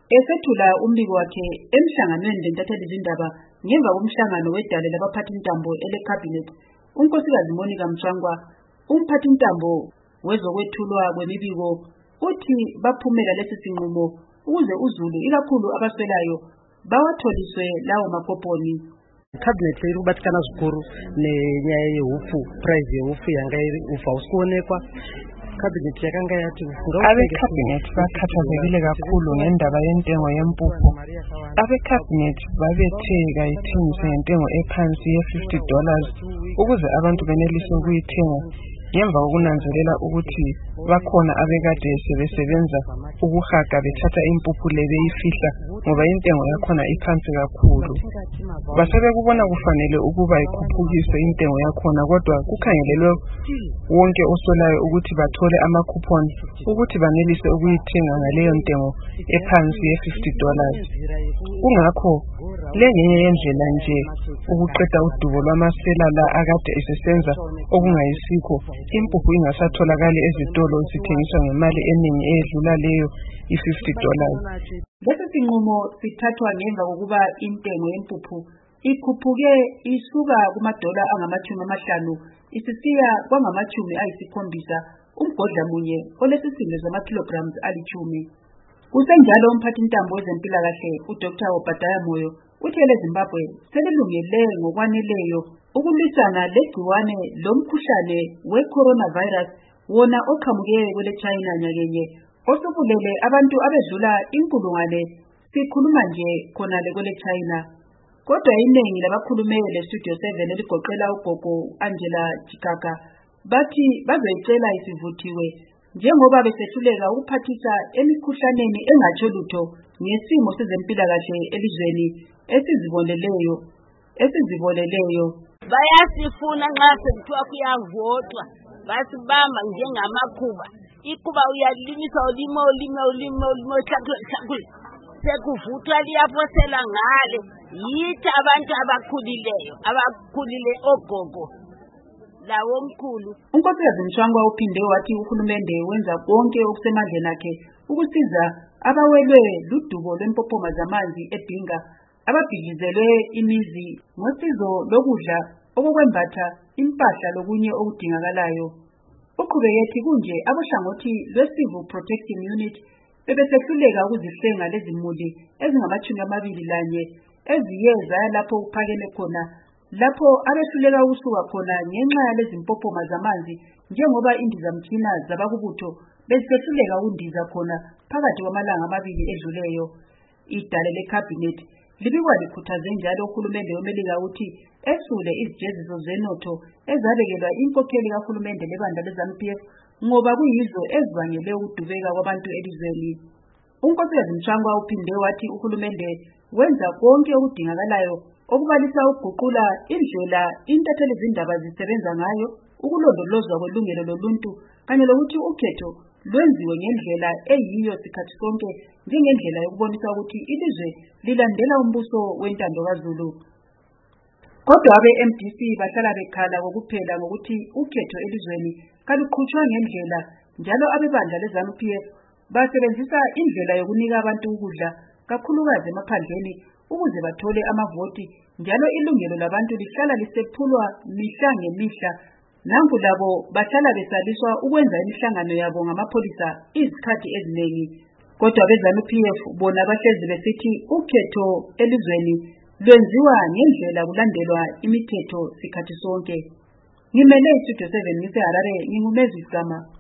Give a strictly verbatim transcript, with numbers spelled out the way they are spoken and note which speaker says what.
Speaker 1: Esethula umbiko wakhe emhlanganweni lentathelizindaba ngemva komhlangano wedale labaphathintambo ele-Cabinet, uNkosikazi Monica Mchangwa, umphathintambo wezokwethulwa kwemibiko, uthi baphumela lesi sinqumo ukuze uZulu ikakhulu abaswelayo bawatholiswe lawo makoponi.
Speaker 2: Cabinet leyi rubatikana zvikuru nenyaya yehufu, price yehufu yanga iri ufa usikuonekwa. Cabinet yakanga yati
Speaker 3: abe cabinet bakhathazekile kakhulu ngendaba yentengo yempuphu. Abe cabinet babetheka ithengise ngentengo ephansi ye-fifty dollars ukuze abantu benelise ukuyithenga ngemva kokunanzelela ukuthi bakhona abekade sebesebenza ukuhaga bethatha impuphu le beyifihla ngoba intengo yakhona iphansi kakhulu. Basebekubona kufanele ukuba ikhuphukiswe intengo yakhona, kodwa kukhangelelwe wonke osolayo ukuthi bathole ama-coupon ukuthi banelise ukuyithenga ngaleyo ntengo ephansi ye-fifty dollars. Kungakho le ngenye yendlela nje ukuqeda udubo lwamasela la akade esesenza okungayisikho, impuphu ingasatholakali ezitolo sithengiswa ngemali eningi edlula leyo i-fifty dollars.
Speaker 1: Lesi sinqumo sithathwa ngemva kokuba intengo yempuphu ikhuphuke isuka kumadola angamachumi amahlanu isisiya kwangamachumi ayisikhombisa umgodla munye olesisindo zama-kilograms alichumi. Kusenjalo umphathintambo wezempilakahle uDr Obadiah Moyo uthi eleZimbabwe selilungele ngokwaneleyo ukulwisana legciwane lomkhuhlane we-coronavirus wona oqhamuke kwele China nyakenye osubulele abantu abedlula inkulungwane sikhuluma nje khonale kwele China. Kodwa iningi labakhulume le-Studio seven eligoqela ugogo Angela Chikaka bathi bazoyicela isivuthiwe njengoba besehluleka ukuphathisa emikhuhlaneni engatsho lutho ngesimo sezempilakahle elizweni esiziboneleyo esiziboleleyo.
Speaker 4: Bayasifuna nxa sekuthiwa kuyavotwa basibamba njengamakhuba. Ikuba uyalimisa ulimo ulimo ulimo ulimo hlakule hlakule sekuvuthwa liyaphosela ngale. Yithi abantu abakhulileyo abakhulile ogogo lawo omkhulu.
Speaker 1: uNkosikazi Mchangwa uphinde wathi uhulumende wenza konke okusemandleni akhe ukusiza abawelwe ludubo lwempophoma zamanzi eBhinga, ababhijizelwe imizi ngosizo lokudla, okokwembatha, impahla lokunye okudingakalayo. Uqhubeke kunje abohlangothi lwe-Civil Protection Unit bebesehluleka ukuzihlenga lezimuli ezingamachumi amabili lanye eziye zaya lapho kuphakeme khona, lapho abehluleka ukusuka khona ngenxa yalezimpophoma zamanzi njengoba indizamtshina zabakubutho besehluleka ukundiza khona phakathi kwamalanga amabili edluleyo. Idale le-Cabinet libikwa likhuthaze njalo uhulumende weMelika uthi esule izijeziso zenotho ezabekelwa inkokheli kahulumende lebandla le-ZANU-P F ngoba kuyizo ezibangele ukudubeka kwabantu elizweni. uNkosikazi Mchangwa uphinde wathi uhulumende wenza konke okudingakalayo okubalisa ukuguqula indlela intathelizindaba zisebenza ngayo, ukulondolozwa kwelungelo loluntu kanye lokuthi ukhetho lwenziwe ngendlela eyiyo sikhathi sonke njengendlela yokubonisa ukuthi ilizwe lilandela umbuso wentando kaZulu. Kodwa abe-M D C bahlala bekhala kokuphela ngokuthi ukhetho elizweni kaluqhutshwa ngendlela, njalo abebandla le-ZANU-P F basebenzisa indlela yokunika abantu ukudla kakhulukazi emaphandleni ukuze bathole amavoti, njalo ilungelo labantu lihlala lisephulwa mihla ngemihla. Nanku labo bahlala besaliswa ukwenza imihlangano yabo ngamapholisa izikhathi eziningi. Kodwa abe-ZANU-P F bona bahlezi besithi ukhetho elizweni lwenziwa ngendlela kulandelwa imithetho sikhathi sonke. Ngimele iStudio seven ngise Harare, ngingumezi Sigama.